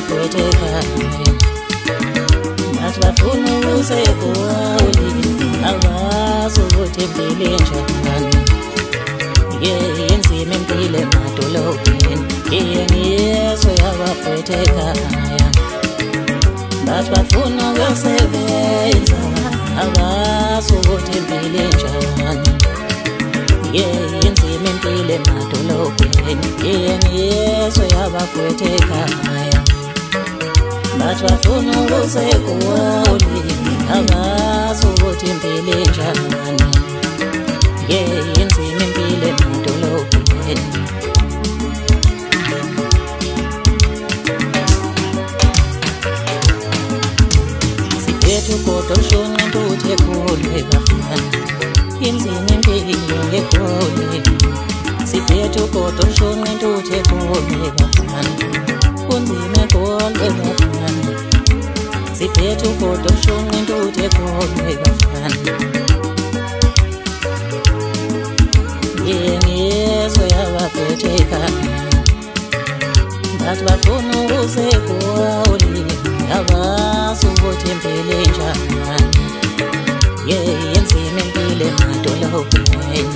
abafwethekayo nathi bafuna ukusekoli abazi ukuthi impilo enjani. Inzima impilo emadolobheni ngiyezwe abafwethekayo nathi bafuna ukusebenza abazi ukuthi impilo enjani. Inzima impilo emadolobheni ngiyezwe abafwethekayo nathi bafuna ukusekoli abazi ukuthi impilo enjani. Inzima impilo emadolobheni. Siphethe ugodo oshona intuthu ekhule bafana, inzima impilo ekhule. Siphethe ugodo oshona intuthu ekhule bafana, kunzima ekhule bafana. Siphethe ugodo oshona intuthu ekhule bafana. Ngiyezwe abafwethekayo nathi bafuna ukusekoli abazi ukuthi impilo enjani. Inzima impilo emadolobheni.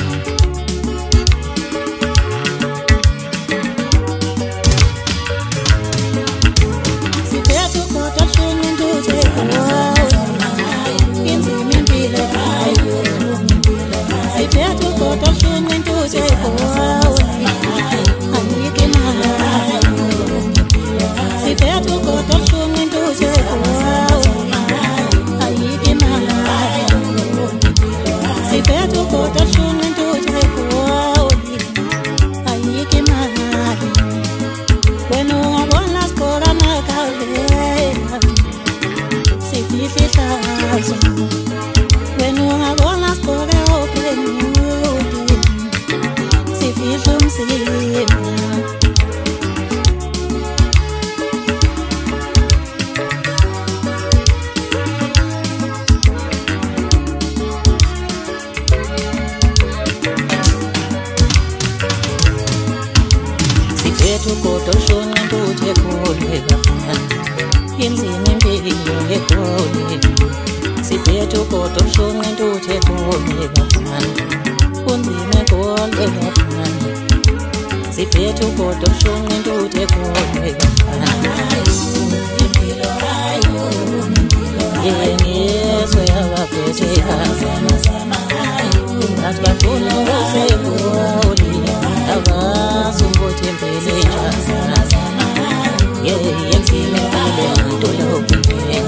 Siphethe ugodo oshona intuthu ekhule, inzima impilo emadolobheni. Siphethe ugodo oshona intuthu ekhule, ayikho imali. Siphethe ugodo oshona intuthu ekhule, ayikho imali. Siphethe ugodo oshona intuthu ekhule, ayikho imali. Wena ungabona sigqoka amakhavela sifihla ihlazo. Wena ungabona sigqoke ophezulu sifihla umzimba. Siphethe ugodo oshona intuthu ekhule bafana, inzima impilo ekhule. Siphethe ugodo oshona intuthu ekhule bafana, kunzima ekhule bafana. Siphethe ugodo oshona intuthu ekhule bafana. Ngiyezwe abafwethekayo nathi bafuna ukusekoli abazi ukuthi impilo enjani. Inzima impilo emadolobheni.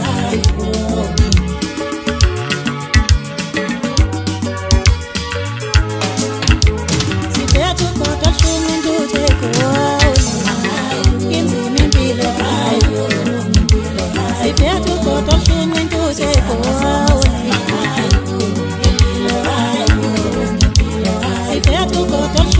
Siphethe ugodo oshona intuthu ekhule, inzima impilo emadolobheni. Siphethe ugodo oshona intuthu ekhule, siphethe ugodo